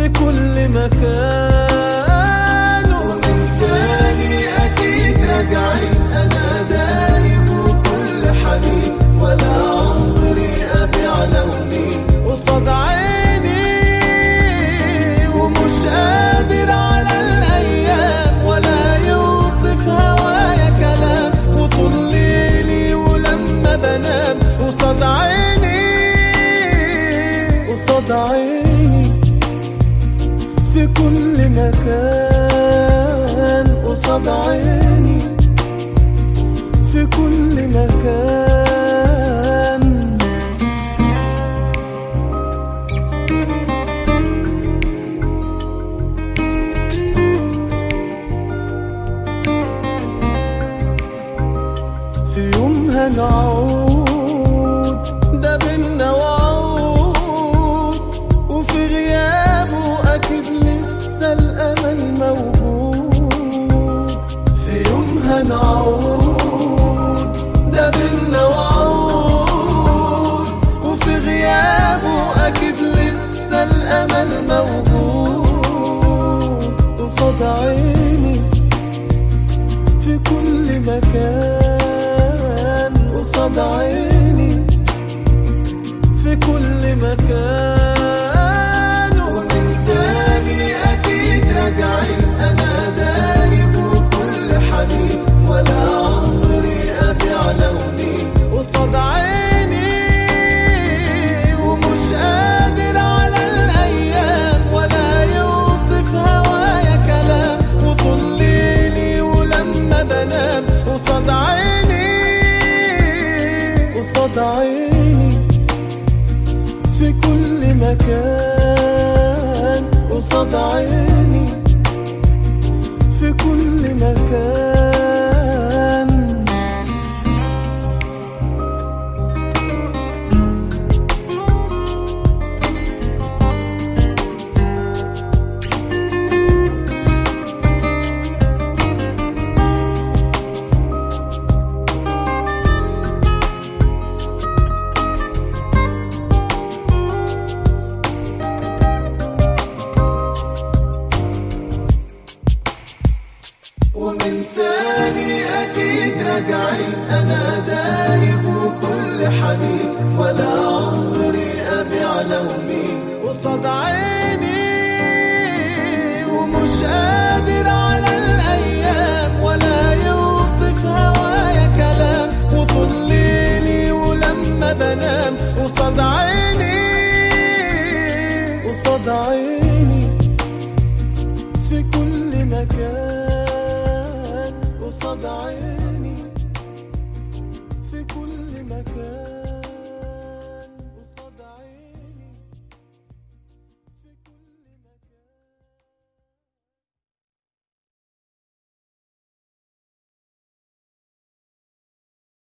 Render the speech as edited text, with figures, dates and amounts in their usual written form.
في كل مكان. ومن تاني أكيد راجعين، أنا دايم وكل حنين، ولا عمري أبيع لوني قصاد عيني. ومش قادر على الأيام ولا يوصف هوايا كلام، وطول ليلي ولما بنام قصاد عيني، قصاد عيني في كل مكان، قصاد عيني في كل مكان. في يوم هنعود ده بينا وعود، وفي غيابه أكيد لسه الأمل موجود. في يوم هنعود ده بينا وعود، وفي غيابه أكيد لسه الأمل موجود. قصاد عيني في كل مكان، قصاد عيني في كل مكان. ومن تاني أكيد راجعين، أنا دايم وكل حنين، ولا عمري أبيع لوني قصاد عيني. ومش قادر على الأيام ولا يوصف هوايا كلام، وطول ليلي ولما بنام قصاد عيني، قصاد عيني في كل مكان، قصاد عيني في كل مكان. ومن تاني أكيد راجعين، أنا دايب وكل حنين، ولا عمري أبيع لوني قصاد عيني. ومش قادر على الأيام ولا يوصف هوايا كلام، وطول ليلي ولما بنام قصاد عيني، قصاد عيني في كل مكان، قصاد عيني.